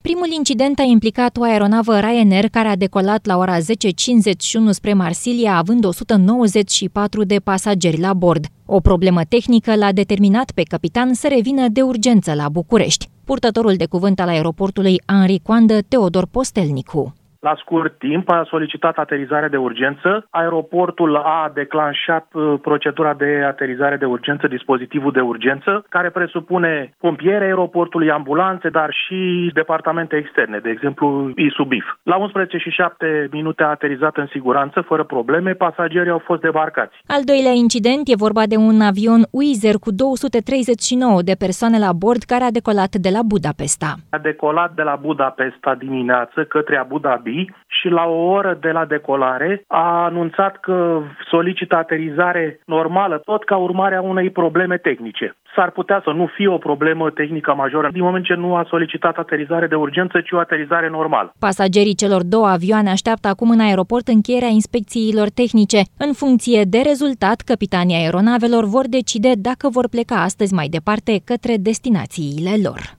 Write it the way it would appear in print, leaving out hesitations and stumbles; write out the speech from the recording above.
Primul incident a implicat o aeronavă Ryanair care a decolat la ora 10:51 spre Marsilia, având 194 de pasageri la bord. O problemă tehnică l-a determinat pe capitan să revină de urgență la București. Purtătorul de cuvânt al aeroportului Henri Coandă, Teodor Postelnicu. La scurt timp a solicitat aterizare de urgență. Aeroportul a declanșat procedura de aterizare de urgență, dispozitivul de urgență, care presupune pompieri aeroportului, ambulanțe, dar și departamente externe, de exemplu ISUBIF. La 11:07 a aterizat în siguranță, fără probleme, pasagerii au fost debarcați. Al doilea incident e vorba de un avion Wizz Air cu 239 de persoane la bord care a decolat de la Budapesta. A decolat de la Budapesta dimineață către Abu Dhabi și la o oră de la decolare a anunțat că solicită aterizare normală, tot ca urmare a unei probleme tehnice. S-ar putea să nu fie o problemă tehnică majoră din moment ce nu a solicitat aterizare de urgență, ci o aterizare normală. Pasagerii celor două avioane așteaptă acum în aeroport încheierea inspecțiilor tehnice. În funcție de rezultat, capitanii aeronavelor vor decide dacă vor pleca astăzi mai departe către destinațiile lor.